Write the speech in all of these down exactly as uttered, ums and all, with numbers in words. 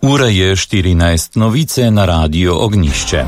Ura je štirinajst, novice na Radiu Ognjišče.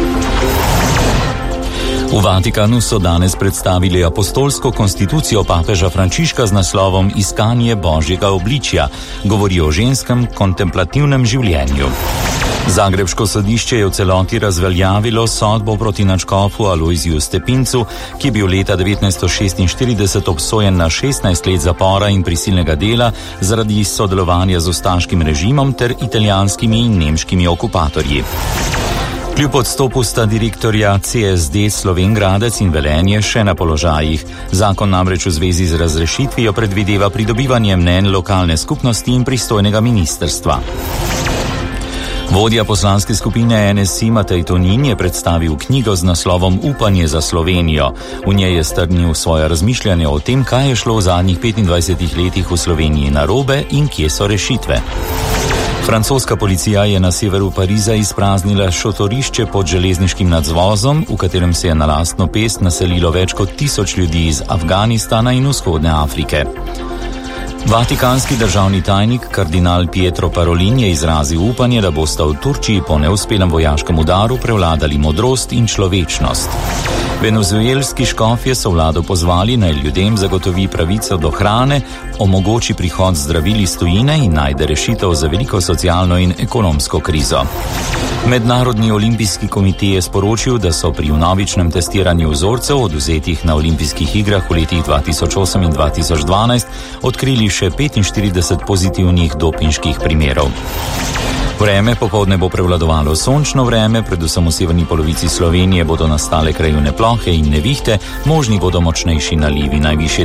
V Vatikanu so danes predstavili apostolsko konstitucijo papeža Frančiška z naslovom Iskanje Božjega obličja, govori o ženskem kontemplativnem življenju. Zagrebško sodišče je v celoti razveljavilo sodbo proti nadškofu Alojziju Stepincu, ki je bil leta devetnajststo šestinštirideset obsojen na šestnajst let zapora in prisilnega dela zaradi sodelovanja z ustaškim režimom ter italijanskimi in nemškimi okupatorji. Kljub odstopu sta direktorja C S D Slovenj Gradec in Velenje še na položajih. Zakon namreč v zvezi z razrešitvijo predvideva pridobivanje mnenj lokalne skupnosti in pristojnega ministrstva. Vodja poslanske skupine N S I Matej Tonin je predstavil knjigo z naslovom Upanje za Slovenijo. V njej je strnil svoje razmišljanje o tem, kaj je šlo v zadnjih petindvajsetih letih v Sloveniji narobe in kje so rešitve. Francoska policija je na severu Pariza izpraznila šotorišče pod železniškim nadzvozom, v katerem se je na lastno pest naselilo več kot tisoč ljudi iz Afganistana in vzhodne Afrike. Vatikanski državni tajnik kardinal Pietro Parolin je izrazil upanje, da bosta v Turčiji po neuspelem vojaškem udaru prevladali modrost in človečnost. Venezuelski škofje so vlado pozvali, naj ljudem zagotovi pravico do hrane, omogoči prihod zdravil iz tujine in najde rešitev za veliko socialno in ekonomsko krizo. Mednarodni olimpijski komite je sporočil, da so pri vnovičnem testiranju vzorcev odvzetih na olimpijskih igrah v letih dva tisoč osem in dva tisoč dvanajst odkrili še petinštirideset pozitivnih dopinških primerov. Vreme popoldne bo prevladovalo sončno vreme, predvsem v severni polovici Slovenije bodo nastale krajevne plohe in nevihte, možni bodo močnejši nalivi, najvišje